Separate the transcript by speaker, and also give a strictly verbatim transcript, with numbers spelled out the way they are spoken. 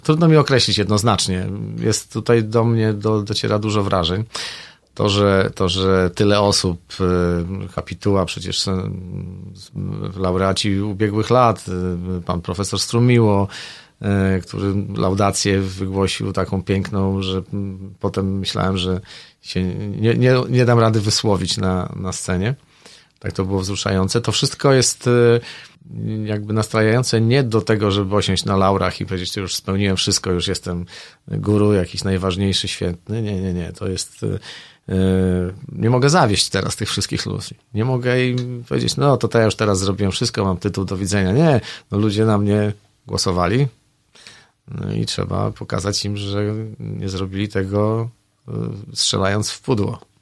Speaker 1: Trudno mi określić jednoznacznie. Jest tutaj do mnie do, dociera dużo wrażeń. To, że, to, że tyle osób, kapituła, przecież laureaci ubiegłych lat, pan profesor Strumiło, który laudację wygłosił taką piękną, że potem myślałem, że się nie, nie, nie dam rady wysłowić na, na scenie. Tak to było wzruszające. To wszystko jest jakby nastrajające nie do tego, żeby osiąść na laurach i powiedzieć, że już spełniłem wszystko, już jestem guru, jakiś najważniejszy, świętny. Nie, nie, nie. To jest... Nie mogę zawieść teraz tych wszystkich ludzi. Nie mogę im powiedzieć, no to, to ja już teraz zrobiłem wszystko, mam tytuł, do widzenia. Nie, no ludzie na mnie głosowali, no i trzeba pokazać im, że nie zrobili tego strzelając w pudło.